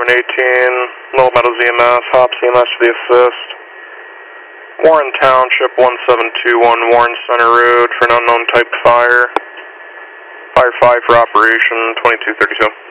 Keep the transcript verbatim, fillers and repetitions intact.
eighteen, Little Meadows E M S, Hops E M S to the assist. Warren Township, one seven two one Warren Center Road for an unknown type fire. Fire five for operation, twenty-two thirty-two.